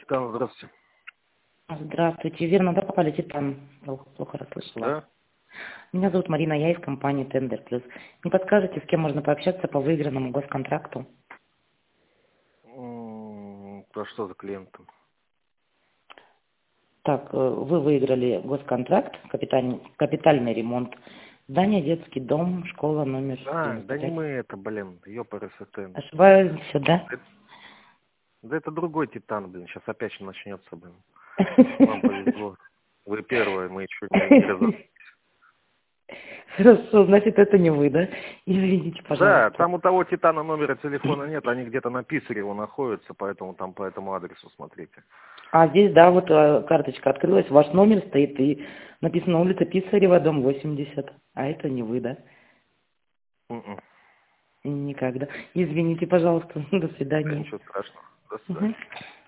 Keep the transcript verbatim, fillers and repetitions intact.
Титан, здравствуйте. Здравствуйте. Верно, да, попали Титан? Плохо, плохо расслышала. Да? Меня зовут Марина, я из компании Тендер Плюс. Не подскажете, с кем можно пообщаться по выигранному госконтракту? М, А что за клиентом? Так, э, вы выиграли госконтракт, капитальный, капитальный ремонт. Здание, детский дом, школа номер А, девяносто да не пять. мы это, блин, ёпрст. Ошибаюсь, все, да? Это, да это другой Титан, блин, сейчас опять начнется, блин. Вам повезло. Вы первые, мы еще не, не разобрались. Хорошо, значит, это не вы, да? Извините, Да, пожалуйста. там у того Титана номера телефона нет, они где-то на Писарево находятся, поэтому там по этому адресу смотрите. А здесь, да, вот э, карточка открылась, ваш номер стоит, и написано улица Писарева, дом восемьдесят. А это не вы, да? М-м. Никогда. Извините, пожалуйста. До Да свидания. ничего страшного. До свидания. Мгм.